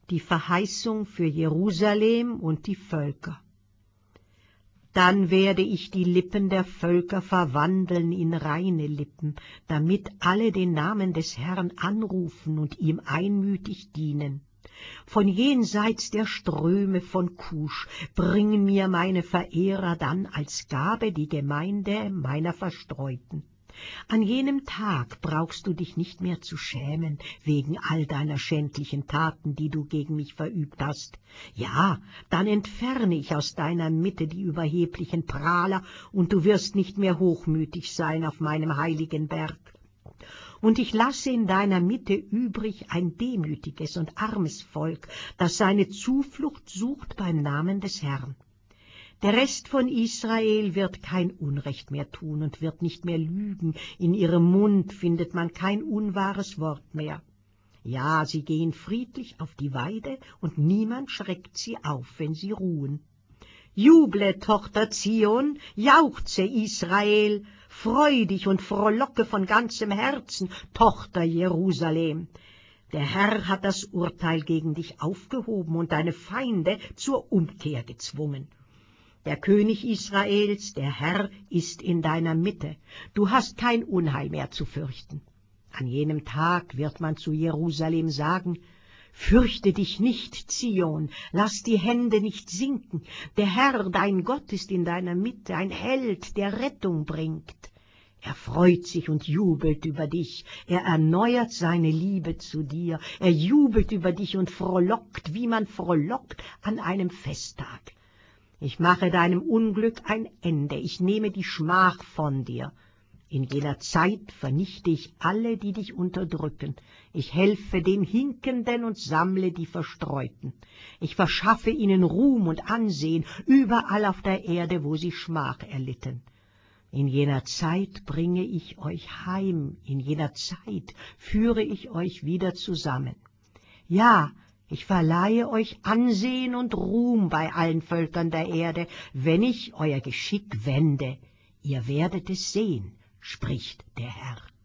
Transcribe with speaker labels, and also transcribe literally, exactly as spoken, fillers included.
Speaker 1: die Verheißung für Jerusalem und die Völker. Dann werde ich die Lippen der Völker verwandeln in reine Lippen, damit alle den Namen des Herrn anrufen und ihm einmütig dienen. Von jenseits der Ströme von Kusch bringen mir meine Verehrer dann als Gabe die Gemeinde meiner Verstreuten. An jenem Tag brauchst du dich nicht mehr zu schämen wegen all deiner schändlichen Taten, die du gegen mich verübt hast. Ja, dann entferne ich aus deiner Mitte die überheblichen Prahler, und du wirst nicht mehr hochmütig sein auf meinem heiligen Berg. Und ich lasse in deiner Mitte übrig ein demütiges und armes Volk, das seine Zuflucht sucht beim Namen des Herrn. Der Rest von Israel wird kein Unrecht mehr tun und wird nicht mehr lügen, in ihrem Mund findet man kein unwahres Wort mehr. Ja, sie gehen friedlich auf die Weide, und niemand schreckt sie auf, wenn sie ruhen. Juble, Tochter Zion, jauchze Israel, freu dich und frohlocke von ganzem Herzen, Tochter Jerusalem. Der Herr hat das Urteil gegen dich aufgehoben und deine Feinde zur Umkehr gezwungen. Der König Israels, der Herr, ist in deiner Mitte. Du hast kein Unheil mehr zu fürchten. An jenem Tag wird man zu Jerusalem sagen: Fürchte dich nicht, Zion, lass die Hände nicht sinken. Der Herr, dein Gott, ist in deiner Mitte, ein Held, der Rettung bringt. Er freut sich und jubelt über dich, er erneuert seine Liebe zu dir, er jubelt über dich und frohlockt, wie man frohlockt an einem Festtag. Ich mache deinem Unglück ein Ende, ich nehme die Schmach von dir. In jener Zeit vernichte ich alle, die dich unterdrücken. Ich helfe den Hinkenden und sammle die Verstreuten. Ich verschaffe ihnen Ruhm und Ansehen überall auf der Erde, wo sie Schmach erlitten. In jener Zeit bringe ich euch heim, in jener Zeit führe ich euch wieder zusammen. Ja, ich verleihe euch Ansehen und Ruhm bei allen Völkern der Erde, wenn ich euer Geschick wende. Ihr werdet es sehen, spricht der Herr.